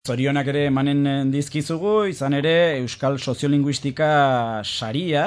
Zorionak ere emanen dizkizugu, izan ere Euskal Soziolinguistika saria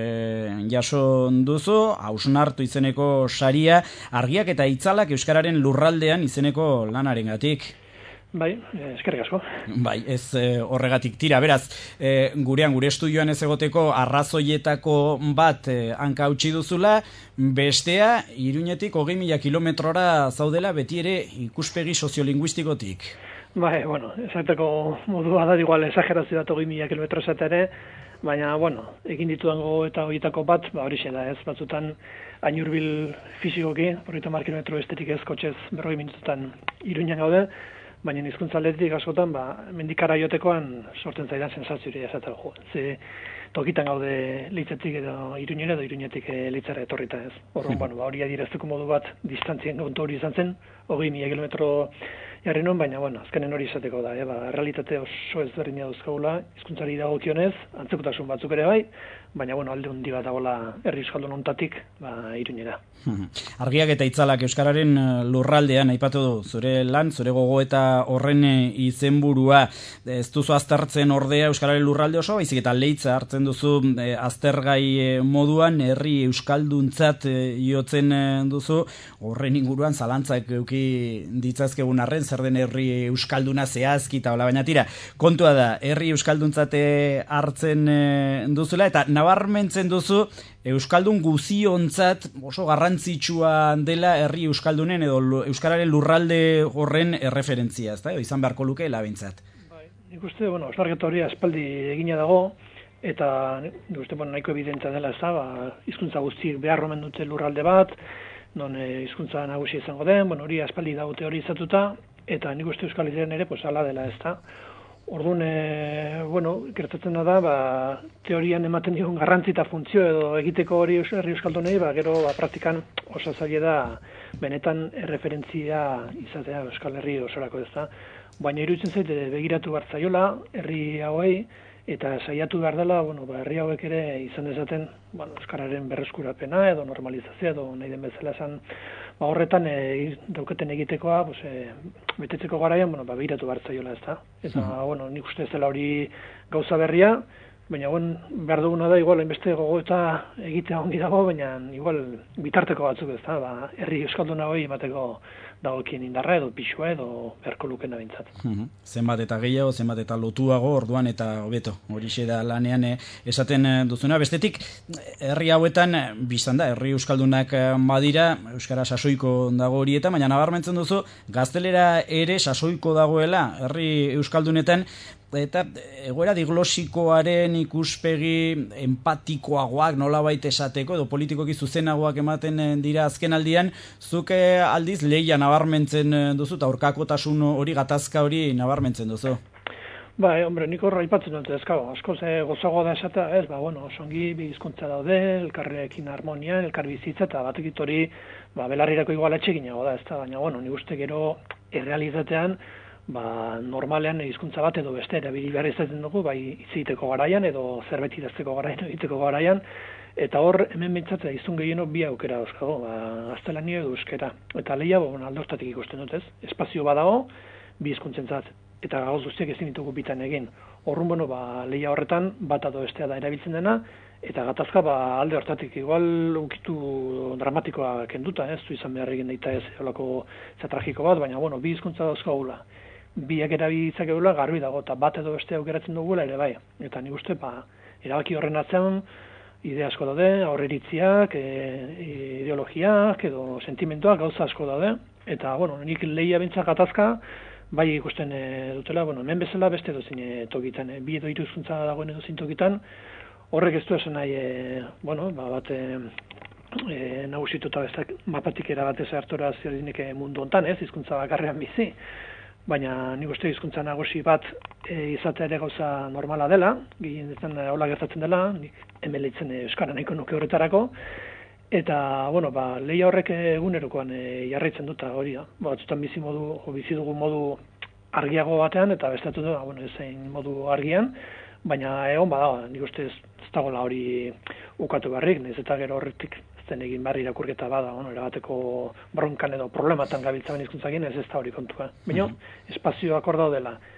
jaso duzu, hausnartu izeneko saria, argiak eta itzalak Euskararen lurraldean izeneko lanarengatik. Bai, eskerrik asko. Bai, ez horregatik tira, beraz, gure estudioan ez egoteko arrazoietako bat hanka hautsi duzula, bestea, Iruñetik 20.000 kilometrora zaudela beti ere ikuspegi soziolinguistikotik. Bai, bueno, esateko modua da, igual esagerazio bat 20.000 kilometro ere, baina, bueno, egin ditudan eta horietako bat, horixe da ez, batzutan hain hurbil fisikoki, 30 kilometro estetik ez, kotxez 40 minututan Iruñan gaude, baina hizkuntza aldetik askotan, mendikara jotekoan sortzen zaidan sensazioa esateko. Ze tokitan gaude Leitzetik edo Iruñera edo Iruñetik Leitzera etorrita ez. Orduan, bueno, hori adierazteko modu bat distantzien kontu hori izan zen, 20.000 kilometro jarri nuen, baina, bueno, azkenen hori izateko da, realitate oso ezberdina dauzkagula, hizkuntzari dagokionez, antzekotasun batzuk ere bai, baina, bueno, alde hundi bat dagoela herri euskaldun hontatik, Iruñera. Argiak eta itzalak Euskararen lurraldean aipatu du, zure lan, zure gogoeta horren izenburua, ez duzu aztertzen ordea Euskararen lurralde oso, baizik eta Leitza hartzen duzu aztergai moduan, herri euskalduntzat jotzen duzu, horren inguruan zalantzak euki ditzazkegun arren, zer den herri euskalduna zehazki eta baina tira, kontua da, herri euskalduntzate hartzen duzula, eta nabarmentzen duzu euskaldun guziontzat oso garrantzitsua dela herri euskaldunen edo euskararen lurralde horren erreferentzia, ezta? Izan beharko luke labintzat. Bai, nik uste, bueno, osnarketa hori aspaldi egina dago, eta nik uste, bueno, nahiko evidentzia dela, ezta, hizkuntza guztiek behar omen dute lurralde bat, non hizkuntza nagusi izango den, bueno, hori aspaldi dago teorizatuta, eta nik uste Euskal Herrian ere, pues, ala dela, ezta. Orduan, bueno, gertatzen da, teorian ematen digun garrantzi eta funtzio edo egiteko hori herri euskaldunei, gero praktikan oso zaila da benetan erreferentzia izatea Euskal Herri osorako ez da. Baina iruditzen zait begiratu behar zaiola herri hauei, eta saiatu behar dela, bueno, herri hauek ere izan dezaten, bueno, euskararen berreskurapena edo normalizazioa edo nahi den bezala esan, horretan dauketen egitekoa, betetzeko garaian, bueno, begiratu behar zaiola ez da. Eta, bueno, nik uste ez dela hori gauza berria, baina, behar duguna da, igual, hainbeste gogoeta egitea ongi dago, baina, igual, bitarteko batzuk ez da, herri euskalduna hori emateko dagokien indarra edo pixua edo beharko lukena bintzat. Zenbat eta gehiago, zenbat eta lotuago, orduan eta hobeto, horixe da lanean esaten duzuna. Bestetik, herri hauetan, biztan da, herri euskaldunak badira, euskara sasoiko dago horietan, baina nabarmentzen duzu, gaztelera ere sasoiko dagoela, herri euskaldunetan, eta egoera diglosikoaren ikuspegi empatikoagoak nolabait esateko edo politikoki zuzenagoak ematen dira azken aldian, zuke aldiz lehia nabarmentzen duzu eta aurkakotasun hori, gatazka hori nabarmentzen duzu. Bai, hombre, nik horra aipatzen dut ezkago, askoz gozagoa da esatea, ez, bueno, osongi bi hizkuntza daude, elkarrekin harmonia, elkar bizitza, eta batekit hori, belarrirako igual etxeginago da, ez da, baina, bueno, nik uste gero errealitatean, normalean hizkuntza bat edo beste erabili behar izaten dugu, bai hitz egiteko garaian edo zerbait idazteko garaian, egiteko garaian, eta hor hemen behintzat hiztun gehieno bi aukera dauzkago, gaztelania edo euskera. Eta lehia, alde hortatik ikusten dut ez, espazio badago, bi hizkuntzentzat, eta gauz guztiak ezin ditugu bitan egin. Horrun, lehia horretan bat edo bestea da erabiltzen dena, eta gatazka alde hortatik igual ukitu dramatikoa kenduta, ez du izan behar egin daita ez olako tragiko bat, baina bi hizkuntza dauzkagula. Biak erabiltzakegula garbi dago, eta bat edo beste aukeratzen dugula ere bai. Eta nik uste, erabaki horren atzean, idea asko daude, aurreritziak, ideologiak edo sentimentuak gauza asko daude. Eta, nik lehia bintzak gatazka, bai ikusten dutela, hemen bezala beste dozin tokitan, bi edo hiru hizkuntza dagoen edo tokitan, horrek ez du esan nahi, bat nagusituta bestak mapatik erabatez hartora zerdinek mundu hontan, ez, hizkuntza bakarrean bizi. Baina nik uste hizkuntza nagusi bat izatea ere gauza normala dela, gehienetan hola gertatzen dela, nik hemen lehitzen euskara nahiko nuke horretarako, eta, lehia horrek egunerokoan jarraitzen duta hori da. Batzutan bizi dugu modu argiago batean, eta bestatu da, ezein modu argian, baina egon bada, nik uste ez dagoela hori ukatu barrik, nahiz eta gero horretik zen egin barri irakurketa bada, erabateko bronkan edo problematan gabiltzaben hizkuntzakin ez da hori kontua. Baina, espazioak hor daudela,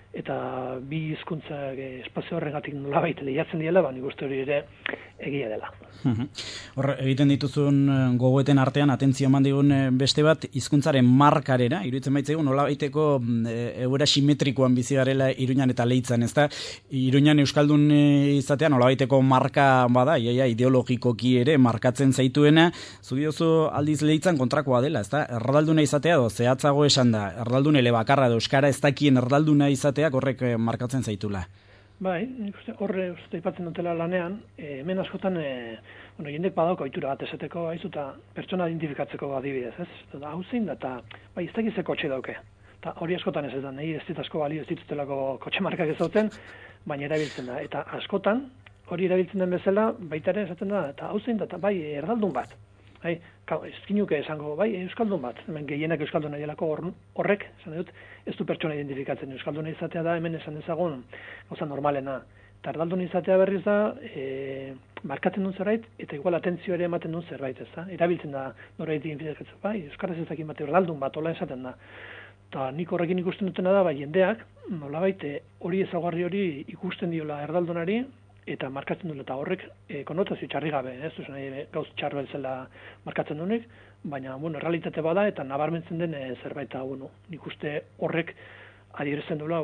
eta bi hizkuntza espazio horregatik nolabait lehiatzen diela, nik uste hori ere egia dela. Hor, egiten dituzun gogoeten artean, atentzio eman digun beste bat, hizkuntzaren markarera, iruditzen baitzaigu nolabaiteko egoera simetrikoan bizi garela Iruñan eta Leitzan, ezta? Iruñan euskaldun izatea nolabaiteko marka bada, ideologikoki ere markatzen zaituena, zu diozu aldiz Leitzan kontrakoa dela, ezta? Erdalduna izatea edo zehatzago esan da, erdaldun elebakarra edo euskara ez dakien erdalduna izateak horrek markatzen zaitula. Bai, nik uste horre aipatzen dutela lanean, hemen askotan jendek badauko ohitura bat esateko haizu eta pertsona identifikatzeko adibidez, ez? Eta hau zein da, eta bai, ez dakize kotxe dauke. Eta hori askotan ez da, nahi ez dit asko balio ez ditutelako kotxe markak ezauten, baina erabiltzen da. Eta askotan, hori erabiltzen den bezala, baita ere esaten da, eta hau zein da, eta bai, erdaldun bat. Bai, ezkinuke esango, bai, euskaldun bat. Hemen gehienak euskalduna dielako horrek, esan dut, ez du pertsona identifikatzen. Euskalduna izatea da, hemen esan dezagun, gauza normalena. Eta erdalduna izatea berriz da, markatzen duen zerbait, eta igual atentzio ere ematen duen zerbait, ez da? Erabiltzen da, norbait identifikatzen, bai, euskaraz ez dakin bat, erdaldun bat, hola esaten da. Eta nik horrekin ikusten dutena da, bai, jendeak, nolabait, hori ezagarri hori ikusten diola erdaldunari, eta markatzen duela, eta horrek konotazio txarri gabe, ez duz nahi gauz txarra zela markatzen duenik, baina, realitate bada, eta nabarmentzen den zerbait, nik uste horrek adierazten duela,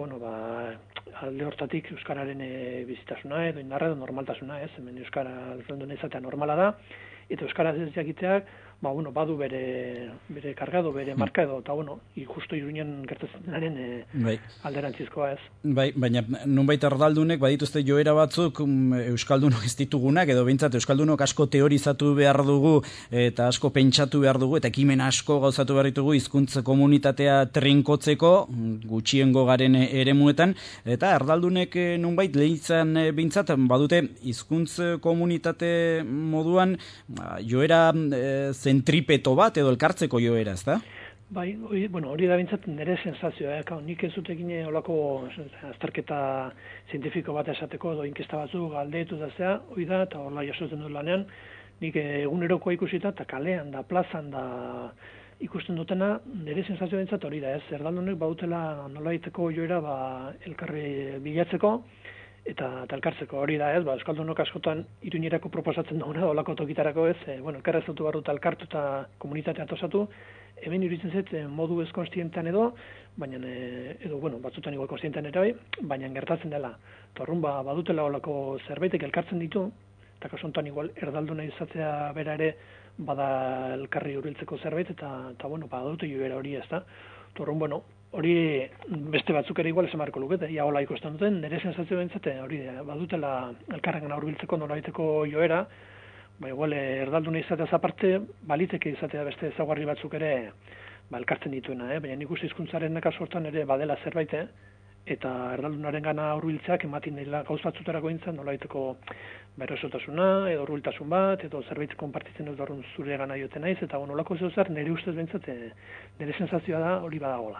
alde hortatik euskararen bizitasuna edo indarra edo normaltasuna, ez, hemen euskara aldunduna izatea normala da, eta euskara ez jakiteak, badu bere kargado, bere marka edo, eta justo Iruñan gertatzen denaren alderantzizkoa ez. Bai, baina nunbait erdaldunek badituzte joera batzuk euskaldunok ez ditugunak, edo behintzat euskaldunok asko teorizatu behar dugu, eta asko pentsatu behar dugu, eta ekimen asko gauzatu behar ditugu hizkuntza komunitatea trinkotzeko, gutxiengo garen eremuetan, eta erdaldunek nunbait Leitzan behintzat badute hizkuntz komunitate moduan joera zentripeto bat edo elkartzeko joera, ez da? Bai, hori da bintzat nire sensazioa, nik ez dutekin olako azterketa zientifiko bat esateko, edo inkesta batzuk galdetu da zea, hori da, eta hola jasotzen dut lanean, nik egunerokoa ikusita, eta kalean da, plazan da ikusten dutena, nire sensazioa bintzat hori da, ez, erdaldunek bautela nolaiteko joera elkarri bilatzeko, eta elkartzeko hori da ez, euskaldunok askotan Iruñerako proposatzen dauna, olako tokitarako ez, elkarrezatu barru eta elkartu eta komunitatea tosatu, hemen iruditzen zait modu ez konstientean edo, baina, batzutan igual konstientean ere bai, baina gertatzen dela. Torrun badutela olako zerbaitek elkartzen ditu, eta kasontan igual erdalduna izatea bera ere bada elkarri hurbiltzeko zerbait, eta badute joera hori ez da. Torrun, hori beste batzuk ere igual esan marko lukete, ia hola ikusten duten, nire sensazio bentzate, hori badutela elkarren hurbiltzeko nolaiteko joera, igual erdalduna izatea aparte, baliteke izatea beste ezaugarri batzuk ere elkartzen dituena, baina nik uste hizkuntzaren kasu hortan ere badela zerbait, eta erdaldunaren gana hurbiltzeak ematen dela gauz batzutarako intzan nolaiteko erosotasuna, edo hurbiltasun bat, edo zerbait konpartitzen dut horren zure gana joten naiz, eta olako zeuzar nire ustez bentzate, nire sensazioa da hori badagola.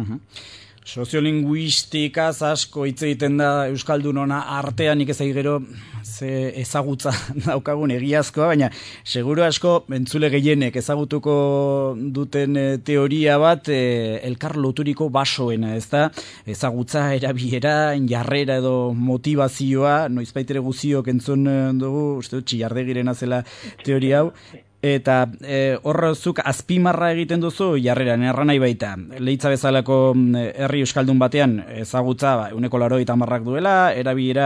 Soziolinguistikaz asko hitz egiten da euskaldunona artean, nik ezagik gero ze ezagutza daukagun egiazkoa, baina seguru asko entzule gehienek ezagutuko duten teoria bat elkar loturiko basoena, ez da? Ezagutza, erabilera, jarrera edo motivazioa, noizbait ere guziok entzun dugu, uste dut Txillardegirena zela teoria hau. Eta horrezuk azpimarra egiten duzu jarreran, erranai baita. Leitza bezalako herri euskaldun batean ezagutza 180 duela, erabilera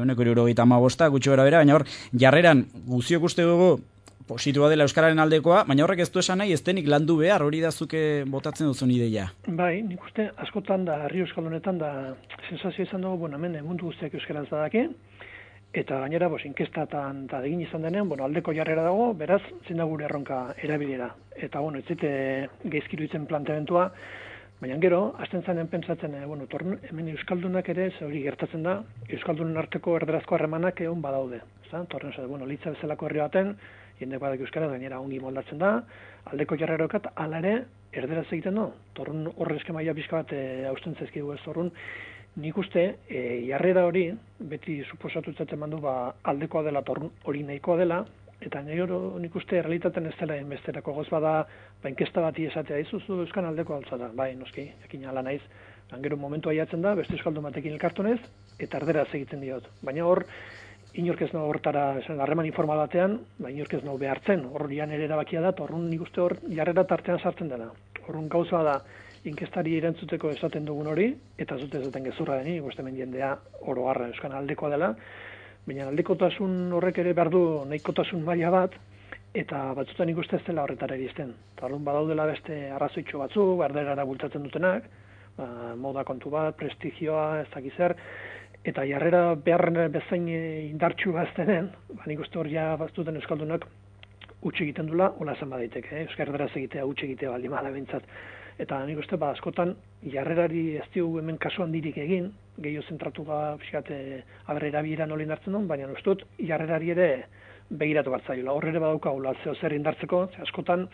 175 gutxi bera, baina hor jarreran guziok uste dugu positua dela euskararen aldekoa, baina horrek ez du esan nahi ez denik landu behar, hori da zuke botatzen duzun ideia. Bai, nik uste askotan da herri euskaldunetan da sensazio izan dugu, hemen mundu guztiak euskaraz badaki, eta gainera, inkestatan eta egin izan denean, aldeko jarrera dago, beraz, zein da gure erronka erabilera. Eta, ez zite geizkiru itzen planteamentua, baina gero, hasten zanen pentsatzen, hemen euskaldunak ere, hori gertatzen da, euskaldunen arteko erderazko harremanak egon badaude. Torren, Litza bezalako herri baten, jendek badak euskara, gainera ongi moldatzen da, aldeko jarrerokat, ala ere, erderaz egiten du. Torren horre eskemaia pixka bat hausten zaizkidu ez torren, nik uste, jarrera hori, beti suposatutzatzen mandu aldekoa dela, torrun hori nahikoa dela, eta nik uste realitaten ez dela enbesterako goz bada, inkesta bati esatea izuzu euskan aldeko altza da, bai, noski, jakin ala naiz, Gero momentua jatzen da, beste euskaldun batekin elkartunez, eta erderaz egiten diot. Baina hor, inork ez nago hortara, harreman informal batean, inork ez nago behartzen, hor jan ere erabakia da, horrun nik uste hor jarrera tartean sartzen dela. Horrun gauza da, inkestari erantzuteko esaten dugun hori, eta zute esaten gezurra deni, nik uste mendiendea oro harra euskan aldekoa dela, baina aldekotasun horrek ere behar du nahikotasun maila bat, eta batzutan ikuste ez dela horretara iristen. Tarun badaudela beste arrazoitxo batzuk, erderara bultzatzen dutenak, moda kontu bat, prestigioa, ez dakiz zer, eta jarrera behar bezain indartxu baztenen, nik uste hor ja baztuten euskaldunak utxe egiten dula, hola zen badaiteke, euskal erderaz egitea, utxe egitea baldin bada bintzat. Eta nik uste askotan jarrerari ez diu hemen kasu handirik egin, gehiago zentratu pixkate erabilera nola indartzen duen, baina ustut jarrerari ere begiratu bat zaiola. Horre ere badaukagula zeo zer indartzeko, askotan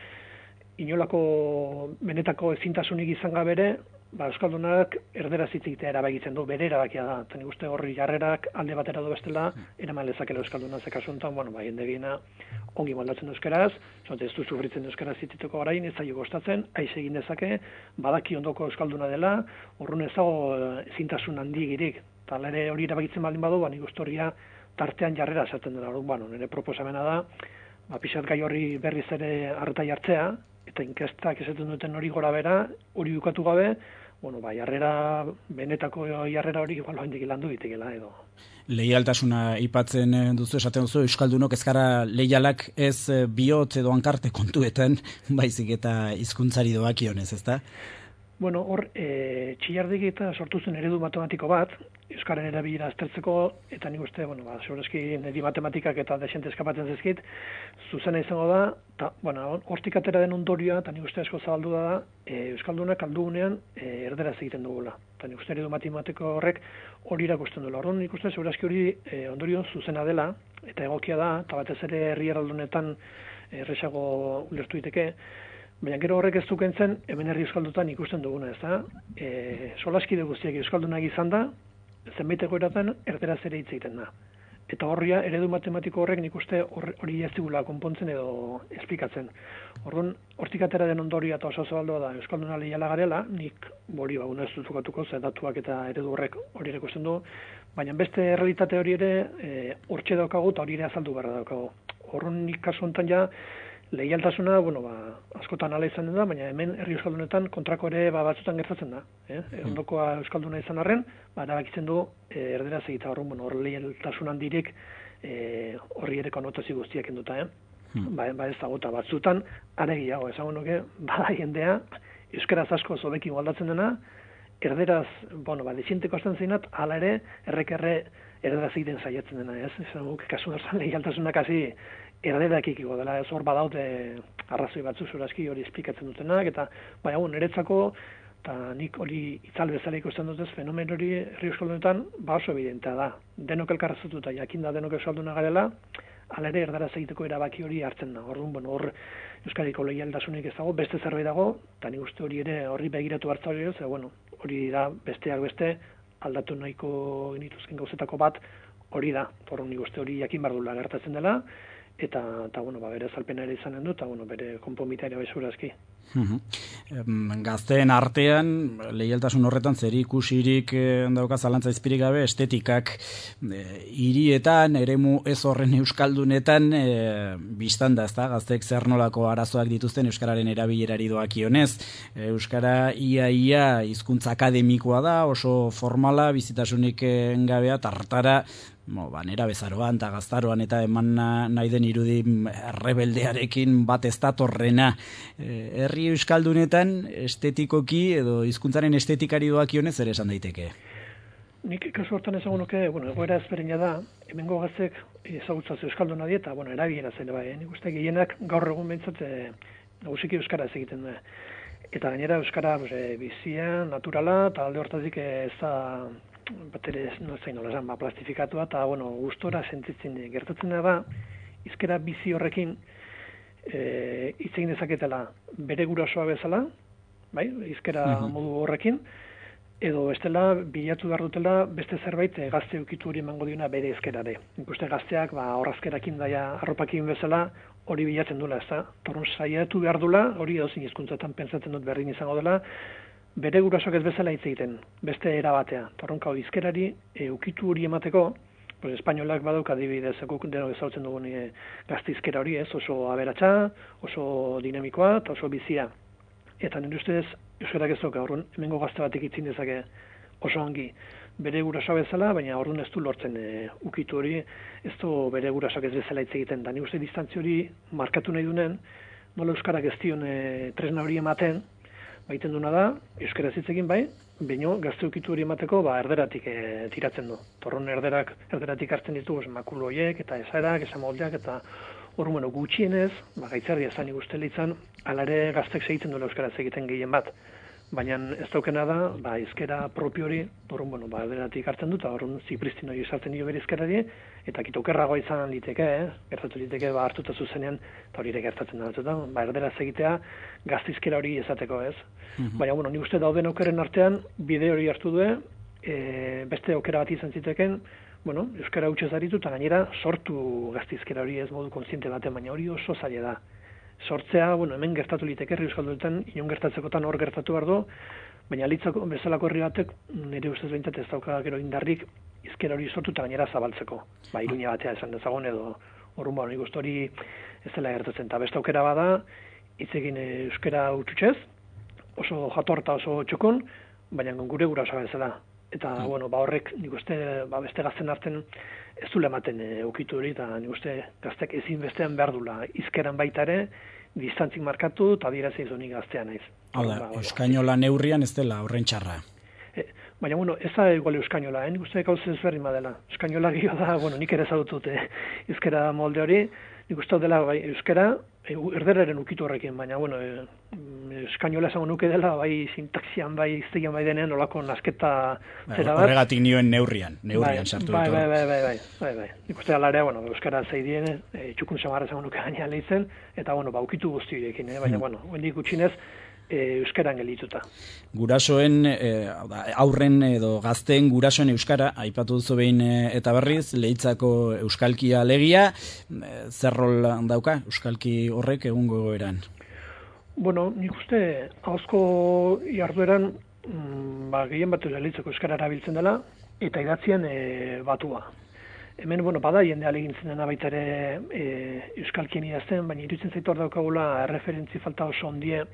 inolako benetako ezintasunik izan gabere, euskaldunak erderaz hitz egitea erabakitzen du, bere erabakia da. Eta nik uste horri jarrerak alde batera du bestela, eraman lezakela euskalduna ze kasu honetan, jende gehiena ongi moldatzen euskaraz, ez du sufritzen euskaraz hitzeteko orain, ez zaio gostatzen, aiz egin dezake, badaki ondoko euskalduna dela, horrun ez dago ezintasun handigirik. Eta ere hori erabakitzen baldin badu, nik uste horia tartean jarrera esaten dela. Nire proposamena da, pixat gai horri berriz ere arreta jartzea, eta inkestak esaten duten hori gora bera, hori bukatu gabe, jarrera, benetako jarrera hori handik landu ditekela edo. Leialtasuna ipatzen duzu, esaten duzu, euskaldunok ez gara leialak ez bihotz edo hankarte kontuetan, baizik eta hizkuntzari doakionez, ezta? Hor, txillardik eta sortu zen eredu matematiko bat, euskaren erabilera aztertzeko, eta nik uste, segurazki niri matematikak eta desente eskapatzen zezkit, zuzena izango da, eta, hortik atera den ondorioa, eta nik uste asko zabaldu da, euskaldunak aldugunean erderaz egiten dugula. Eta nik uste eredu matematiko horrek hori irakusten duela. Horren nik uste, segurazki hori ondorio zuzena dela, eta egokia da, eta batez ere herri eraldunetan erresago ulertu diteke, baina gero horrek ez dukentzen, hemen herri euskaldutan ikusten duguna, ez da? Solaskide guztiak euskaldunak izan da, zenbaiteko eratan erderaz ere hitz egiten da. Eta horria, eredu matematiko horrek nik uste hori ez digula konpontzen edo esplikatzen. Orduan, hortik atera den ondorioa eta oso zabaldoa da euskalduna leiala garela, nik hori ez duzukatuko, ze datuak eta eredu horrek hori ikusten du, baina beste realitate hori ere hortxe daukagu eta hori ere azaldu beharra daukagu. Orduan nik kasu honetan ja, leialtasuna, askotan ala izan da, baina hemen herri euskaldunetan kontrako ere batzutan gertatzen da. Ondokoa euskalduna izan arren, erabakitzen du erderaz egita hor leialtasun handirik horri ere konotazio guztiak enduta. Ez dago eta batzutan, aregiago, esango nuke, jendea, euskaraz asko zobekin aldatzen dena, erderaz, desienteko azten zeinat, ala ere, errekerre erderaz egiten saiatzen dena, ez? Esango nuke, kasu hartan leialtasunak hasi erderak ikiko dela, ez hor badaute arrazoi batzu zurazki hori esplikatzen dutenak, eta niretzako, eta nik hori itzal bezala ikusten dutez, fenomen hori herri euskaldunetan oso evidentea da. Denok elkarrazatu eta jakin da denok euskalduna garela, ala ere erdaraz egiteko erabaki hori hartzen da. Orduan, hor euskadiko leialdasunik ez dago, beste zerbait dago, eta nik uste hori ere horri begiratu hartza hori, hori da besteak beste aldatu nahiko genituzken gauzetako bat hori da. Orduan, nik uste hori jakin bardula gertatzen dela, eta bere azalpena ere izanen du, eta bere konponbitea ere bezurazki. Gazteen artean, leialtasun horretan zer ikusirik dauka zalantza izpirik gabe, estetikak hirietan, eremu ez horren euskaldunetan, biztan da, ezta, gazteek zer nolako arazoak dituzten euskararen erabilerari doakionez. Euskara ia hizkuntza akademikoa da, oso formala, bizitasunik gabea, tartara, nera bezaroan eta gaztaroan eta eman nahi den irudi rebeldearekin bat ez datorrena. Herri euskaldunetan estetikoki edo hizkuntzaren estetikari doakionez ere esan daiteke? Nik kasu hortan esango nuke, egoera ezberdina da, hemengo gaztek ezagutzaz euskalduna dieta, erabilera zen bai, nik uste gehienak gaur egun behintzat nagusiki euskara ez egiten du. Eta gainera euskara bizia, naturala, eta alde hortazik ez da bat ere plastifikatua, eta gustora sentitzen gertatzen da, hizkera bizi horrekin hitz egin dezaketela bere gurasoa bezala, bai, hizkera modu horrekin, edo bestela bilatu behar dutela beste zerbait gazte ukitu hori emango diona bere hizkerare. Ikuste gazteak horrazkerakin daia arropakin bezala hori bilatzen dula, ez da? Torun saiatu behar dula, hori edozein hizkuntzatan pentsatzen dut berdin izango dela, bere gurasoak ez bezala hitz egiten, beste erabatea. Torronkau hizkerari ukitu hori emateko, pues espainolak badauka adibidez, guk denok ezagutzen dugun gazte hizkera hori, ez, oso aberatsa, oso dinamikoa eta oso bizia. Eta nire ustez, euskarak ez dauka, orduan, hemengo gazte batek itzin dezake oso ongi bere gurasoa bezala, baina orduan ez du lortzen ukitu hori, ez du bere gurasoak ez bezala hitz egiten. Da nire uste distantzia hori markatu nahi dunen, nola euskarak ez dion tresna hori ematen, baiten duna da, euskaraz hitz egin bai, baino gazte ukitu hori emateko erderatik tiratzen du. Torron erderatik hartzen ditu makulu horiek, eta esaerak, esamoldeak, eta bueno, gutxienez, gaitzerdi ezan ikustela izan, alare gaztek segitzen duela euskaraz egiten gehien bat. Baina ez daukena da, hizkera propio hori, bueno, erderatik hartzen du, eta horren zipristino hori esartzen dio bere hizkerari, eta kitokerragoa izan liteke, gertatu liteke, hartuta zuzenean, eta hori ere gertatzen da, erderaz egitea gazte hizkera hori ezateko, ez? Baina, bueno, nik uste dauden aukeren artean, bide hori hartu du, beste aukera bat izan ziteken, bueno, euskara hutsez aritu, eta gainera sortu gazte hizkera hori ez modu kontziente baten, baina hori oso zaila da. Sortzea, bueno, hemen gertatu liteke herri euskalduetan, inon gertatzekotan hor gertatu behar du, baina litzako bezalako herri batek, nire ustez behintzat ez dauka gero indarrik, hizkera hori sortu eta gainera zabaltzeko. Iruña batea esan dezagon edo, orrun nik uste hori ez dela gertatzen. Eta beste aukera bada, hitz egin euskara utxutxez, oso jatorta oso txukun, baina gure gurasoa bezala. Eta, bueno, horrek, nik uste, beste gazten arten ez du ematen ukitu hori, eta nik uste gaztek ezin bestean behar dula. Hizkeran baita ere, distantzik markatu, eta adierazia izonik gaztean naiz. Hau da, euskainola neurrian ez dela horren txarra. Baina, bueno, ez da igual euskainola, nik uste gauz ezberdin badela. Euskainola gio da, bueno, nik ere zaudutut hizkera molde hori, nik uste dela euskara, erderaren ukitu horrekin, baina, bueno, eskainola esango nuke dela, bai sintaxian, bai iztegian, bai denean, olako nasketa zera bat. Horregatik nioen neurrian sartu dut. Bai. Nik uste dela ere, bueno, euskara zeidien, txukun samarra esango nuke gaina lehitzen, eta, bueno, ukitu guzti horiekin, baina, bueno, hendik gutxinez, euskaran gelituta. Gurasoen, aurren edo gazteen gurasoen euskara, aipatu duzu behin eta berriz, Leitzako euskalkia alegia, zer rol dauka euskalki horrek egungo egoeran? Bueno, nik uste, ahozko jardueran, gehien bat Leitzako euskara erabiltzen dela, eta idatzian batua. Hemen, bueno, bada jende alegintzen dena baita ere euskalkien idazten, baina iruditzen zaitu hor daukagula referentzi falta oso ondie,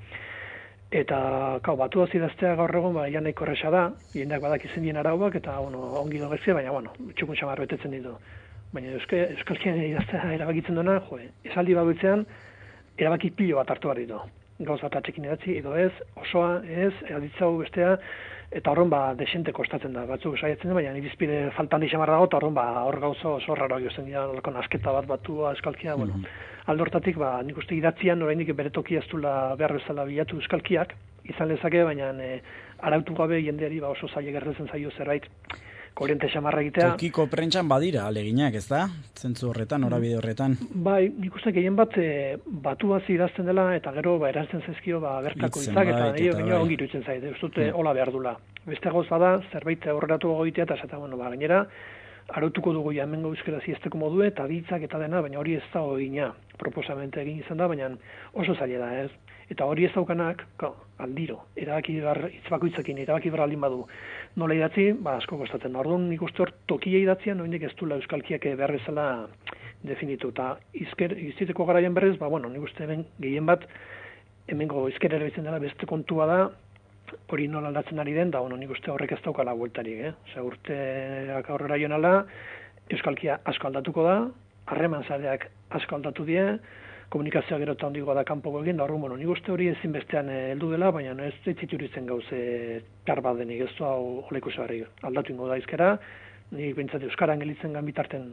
eta batua idaztea gaur egun, ja nahiko erresa da, jendeak badakizen dien arauak, eta, bueno, ongi dogezia, baina, bueno, txukun xamar betetzen ditu. Baina euskalkien idaztea erabakitzen duena, esaldi bagoitzean, erabaki pilo bat hartu behar ditu. Gauz bat atxekin idatzi, edo ez, osoa, ez, aditzau bestea, eta horren desente kostatzen da, batzuk saiatzen da, baina irizpide faltan dixamar dago, eta horren hor gauza oso raroak jozen dira, asketa bat batua, euskalkia, bueno. Aldortatik, nik uste idatzian, oraindik bere tokia ez dula behar bezala bilatu euskalkiak, izan lezake, baina arautu gabe jendeari oso zaila gertatzen zaio zerbait, korriente xamarra egitea. Tokiko prentxan badira aleginak, ez da? Zentzu horretan, norabide horretan. Bai, nik uste gehien bat batuaz idazten dela, eta gero erantzen zaizkio bertako hitzak, eta ongi iruditzen zaite, ez dute hola behar dula. Beste gauz bada, zerbait aurreratu gogoitea, eta esata, gainera, arautuko dugu hemengo euskara ziesteko modue, eta ditzak eta dena, baina hori ez da egina. Proposamente egin izan da, baina oso zaila da, ez? Eta hori ez daukanak, aldiro, erabaki hitzbakoitzekin, erabaki behar aldin badu. Nola idatzi, asko kostatzen. Orduan nik uste hor tokia idatzian, noindik ez dula euskalkiak behar bezala definitu. Eta iztiteko garaian berrez, nik uste gehien bat, hemengo hizkera erabiltzen dela beste kontua da, hori nola aldatzen ari den, da nik uste horrek ez daukala bueltarik. Urteak aurrera jonala, euskalkia asko aldatuko da, harreman zareak asko aldatu die, komunikazioa gero eta ondiko da kanpoko egin, da horren, nik uste hori ezinbestean heldu dela, baina ez zitzituritzen gauze kar bat denik, ez du hau oleko zebarri aldatu ingo da izkera, nik bintzat euskaran gelitzen gan bitarten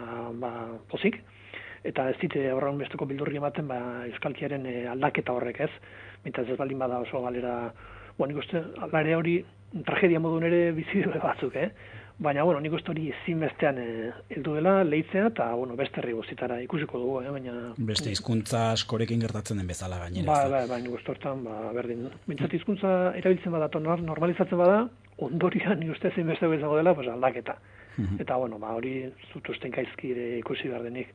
pozik, eta ez dite horren besteko bildurri ematen euskalkiaren aldaketa horrek ez, bintzat ez baldin bada oso galera, nik uste alare hori tragedia modun ere bizi batzuk, baina, nik uste hori ezinbestean heldu dela, lehitzea, eta, beste herri guztitara ikusiko dugu, baina... Beste hizkuntza askorekin gertatzen den bezala gainera. Bai, nik uste hortan, berdin. Bintzat hizkuntza erabiltzen bada, normalizatzen bada, ondorian nik uste ezinbeste bezango dela, aldaketa. Eta, hori zutuzten gaizki ikusi behar denik.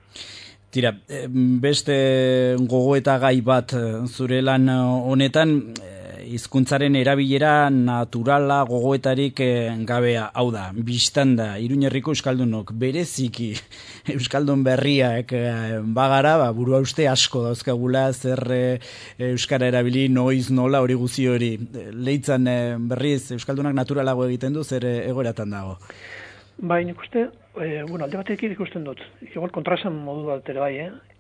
Tira, beste gogoeta gai bat zure lan honetan, hizkuntzaren erabilera naturala gogoetarik gabea. Hau da, biztanda, Iruñerriko euskaldunok bereziki euskaldun berriak bagara, burua uste asko dauzkagula zer euskara erabili, noiz, nola, hori guzi hori. Leitzan berriz euskaldunak naturalago egiten du, zer egoeratan dago? Bai, nik uste, alde batekin ikusten dut. Igual kontrasan modu bat ere bai,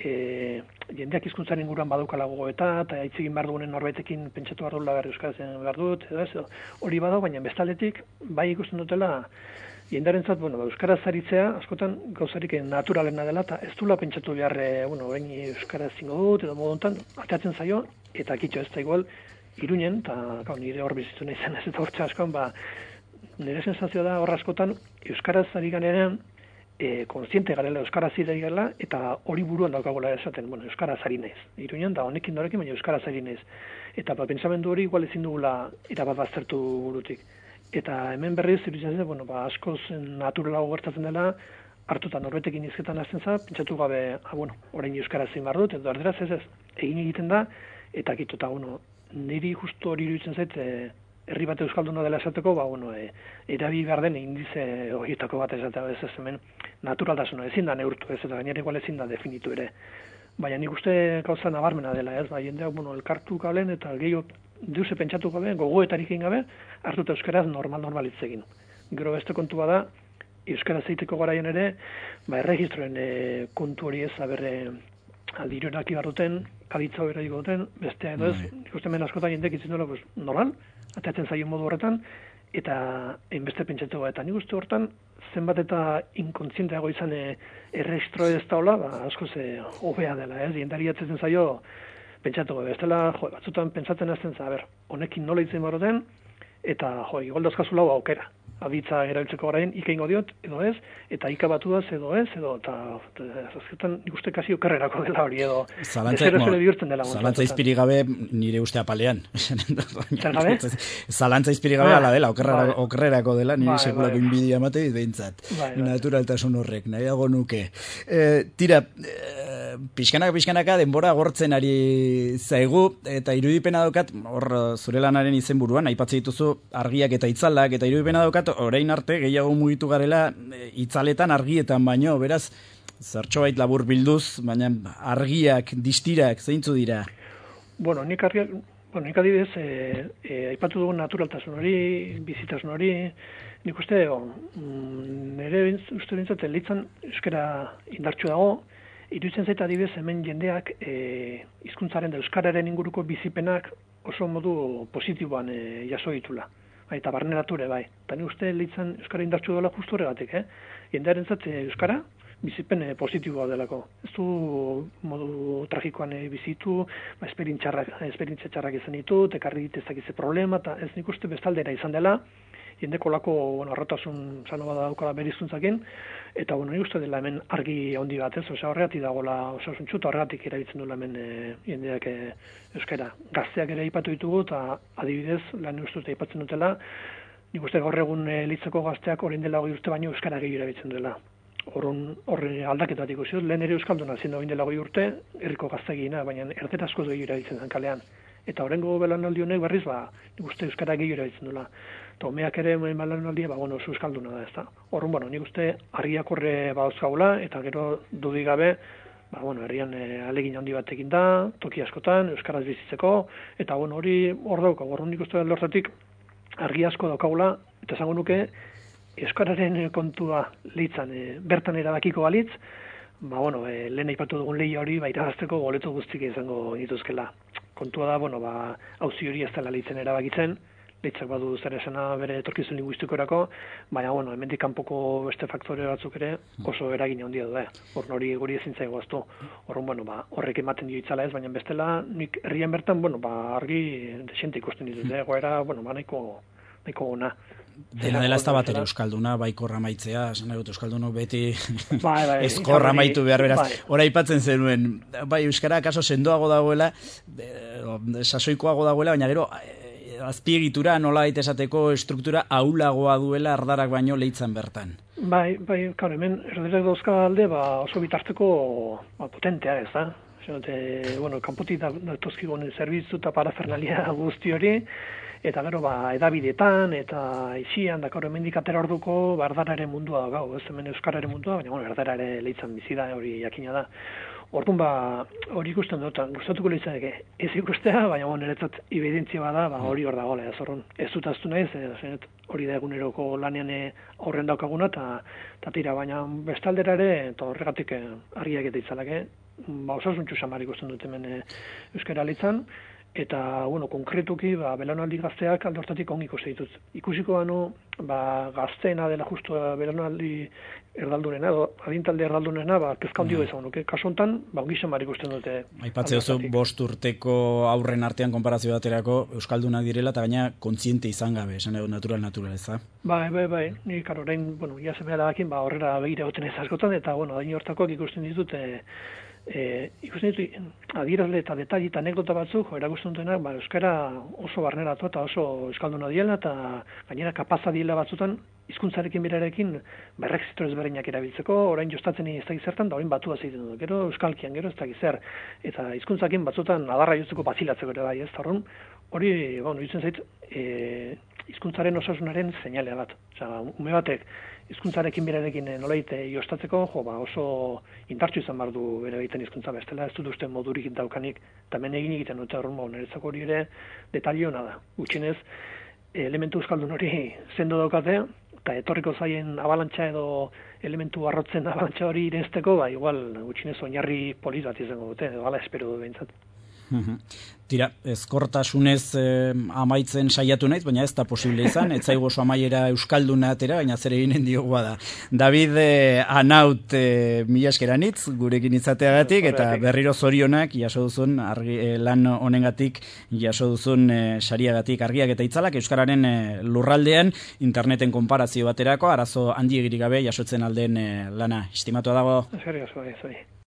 jendeak hizkuntzaren inguruan badukala gogoeta, eta aitzegin behar dugunen norbaitekin pentsatu behar dula berri euskarazen behar dut, hori badau, baina bestaldetik, bai ikusten dutela, jendarentzat, euskaraz aritzea, askotan gauzarik naturalena dela, eta ez dula pentsatu behar, orain euskaraz zingo dut, edo modu honetan, atatzen zaio, eta kitxo ez da igual, Iruñen, eta nire hor bizitu nahi zen ez eta hortza askoan, nire sensazioa da hor askotan, euskaraz ari ganean, kontziente garela euskaraz ari garela, eta hori buruan daukagola esaten, euskaraz ari naiz. Iruñan da honekin dorekin, baina euskaraz ari naiz. Eta pentsamendu hori igual ezin dugula erabat baztertu burutik. Eta hemen berriz, iruditzen zen, askoz naturalago gertatzen dela, hartuta norbetekin izketan hasten za, pentsatu gabe, orain euskaraz zein behar dut, edo erderaz ez, egin egiten da, eta kitota, niri justu hori iruditzen zait, herri bat euskalduna dela esateko, erabi behar den indize horietako bat esatea, ez hemen naturaltasuna ezin da neurtu, ez eta gainera igual ezin da definitu ere. Baina nik uste gauza nabarmena dela, ez, jendeak, elkartu gablen eta gehiago deuse pentsatu gabe, gogoetarik egin gabe, hartuta euskaraz normalitz egin. Gero beste kontu bada, euskaraz egiteko garaian ere, erregistroen kontu hori ez, aldirionak ibarruten, aditza hori duten, bestea edo ez, ikusten men askotan jendek itzen dola, nolan, atatzen zaio modu horretan, eta enbeste pentsatu eta nik uste hortan, zenbat eta inkontzienteago izan erregistro ez daula, askoz hobea dela, ez, jendari atzetzen zaio, pentsatu bestela, batzutan pentsatzen azten za, honekin nola itzen baroten, eta igual dauzkazula aukera. Aditza erabiltzeko orain ikeingo diot, edo ez, eta ika batuaz edo ez, eta azketan nik uste kasi okerrerako dela hori edo. Zalantza izpiri gabe nire uste apalean. Zer gabe? Zalantza izpiri gabe ala dela, okerrerako dela, nire sekulako inbidia emate behintzat. Naturaltasun horrek, nahiago nuke. Tira, pixkanaka denbora gortzen ari zaigu, eta irudipena daukat, hor zure lanaren izenburuan, aipatzen dituzu argiak eta itzalak, eta irudipena daukat, orain arte gehiago mugitu garela itzaletan argietan baino, beraz, zertxobait labur bilduz, baina argiak, distirak, zeintzu dira? Nik adibidez, aipatu dugun naturaltasun hori, bizitasun hori, nik uste, nire uste bintzat, leitzan euskara indartxu dago, iruditzen zaita adibidez hemen jendeak hizkuntzaren da euskararen inguruko bizipenak oso modu positiboan jaso ditula. Eta barnerature bai. Eta ni uste leitzan euskara indartsu dela justu horregatik, jendearentzat euskara bizipen positiboa delako. Ez du modu tragikoan bizitu, esperientzia txarrak izan ditu, ekarri ditezak problema, eta ez nik uste bestaldera izan dela, jendeko lako arrotasun sano bada daukala berizkuntzakin, eta nik uste dela hemen argi handi bat, ez, horregatik dagoela osasuntxu, eta horregatik erabiltzen duela hemen jendeak euskara. Gazteak ere aipatu ditugu, eta adibidez, lan ustuz aipatzen dutela, nik uste gaur egun litzeko gazteak orain dela 20 urte baino euskara gehiago erabiltzen duela. Horre aldaketa bat ikusi dut, lehen ere euskalduna zen orain dela 20 urte, herriko gaztegiena, baina erderazkoz gehiago erabiltzen zen kalean. Eta horrengo belanaldi honek berriz, nik uste euskara gehiago erabiltzen duela. Eta homeak ere belanaldia, oso euskalduna da, ez da. Horren, nik uste argiak horre badauzkaula, eta gero dudik gabe, herrian alegin handi bat egin da, toki askotan, euskaraz bizitzeko, eta hori hor dauka, nik uste lortatik argi asko daukagula, eta esango nuke, euskararen kontua leitzan bertan erabakiko balitz, lehen aipatu dugun lehia hori, irabazteko boleto guztik izango dituzkela. Kontua da, auzi hori ez dela leitzen erabakitzen, leitzak badu zer esana bere etorkizun linguistikorako, baina, hemendik kanpoko beste faktore batzuk ere oso eragin handia du da. Hori guri ezin zaigu aztu. Horrek ematen dio itzala ez, baina bestela, nik herrian bertan, argi desente ikusten ditut, goera, nahiko ona. Dela ez da bat ere euskalduna, baikorra maitzea, esan dut euskaldunok beti ezkorra maitu behar beraz. Hora aipatzen zenuen, euskara kaso sendoago dagoela, sasoikoago dagoela, baina gero azpiegitura nola esateko estruktura ahulagoa duela ardarak baino leitzan bertan. Hemen erderak dauzka alde oso bitarteko potentea ez da. Bueno, kanpotik datozkigun zerbitzu eta parafernalia guzti hori, eta gero edabidetan eta isian dakar hemendik atera orduko erdararen mundua da gau, ez hemen euskararen mundua, baina bueno, erdarare leitzan bizi da, hori jakina da. Orduan hori ikusten dut, gustatuko litzateke ez ikustea, baina bueno, niretzat ebidentzia bada, hori hor dagoela, ez horren. Ez dut aztu nahiz, hori da eguneroko lanean aurren daukaguna, eta tira, baina bestaldera ere, eta horregatik argiak eta itzalake, osasuntxu samar ikusten dut hemen euskara litzan, eta, bueno, konkretuki, belaunaldi gazteak alde hortatik ongi ikusten ditut. Ikusiko banu, gazteena dela justu belaunaldi erdaldunena, adintalde erdaldunena, kezka handio izan nuke. Kasu honetan, ongi samar ikusten dute. Aipatze duzu, 5 urteko aurren artean konparazio baterako euskaldunak direla, eta gaina kontziente izan gabe, esan edo natural ez da? Bai. Ni karo, orain, bueno, ia semea dakin, horrela begira goten ez askotan, eta, bueno, adin hortakoak ikusten ditut, ikusten ditu adierazle eta detalli eta anekdota batzuk erakusten dutenak euskara oso barneratu eta oso euskalduna diela eta gainera kapaza diela batzutan hizkuntzarekin berarekin berrexito ezberdinak erabiltzeko, orain jostatzen ez dakiz zertan da orain batua egiten du. Gero euskalkian gero ez dakiz zer eta hizkuntzakin batzutan adarra jotzeko bazilatzeko ere bai, ez horren hori, bueno, itzen zait hizkuntzaren osasunaren seinalea bat. Osea, ume batek hizkuntzarekin berarekin nolait jostatzeko, oso indartsu izan behar du bere egiten hizkuntza bestela, ez dut uste modurik daukanik, eta hemen egiten dute horren niretzako hori ere detaliona da. Gutxinez, elementu euskaldun hori sendo daukate, eta etorriko zaien abalantxa edo elementu arrotzen abalantxa hori irenzteko, igual gutxinez oinarri polit bat izango dute, edo gala espero du behintzat. Tira, ezkortasunez amaitzen saiatu naiz, baina ez da posible izan, ez zaigu oso amaiera euskalduna atera, baina zer eginen diogoa da. David Anaut mila eskeranitz, gurekin izateagatik, eta berriro zorionak jaso duzun lan honengatik, jaso duzun sariagatik argiak eta itzalak, euskararen lurraldean, interneten konparazio baterako, arazo handiegirik gabe jasotzen alden lana. Estimatua dago? Eskerrik asko,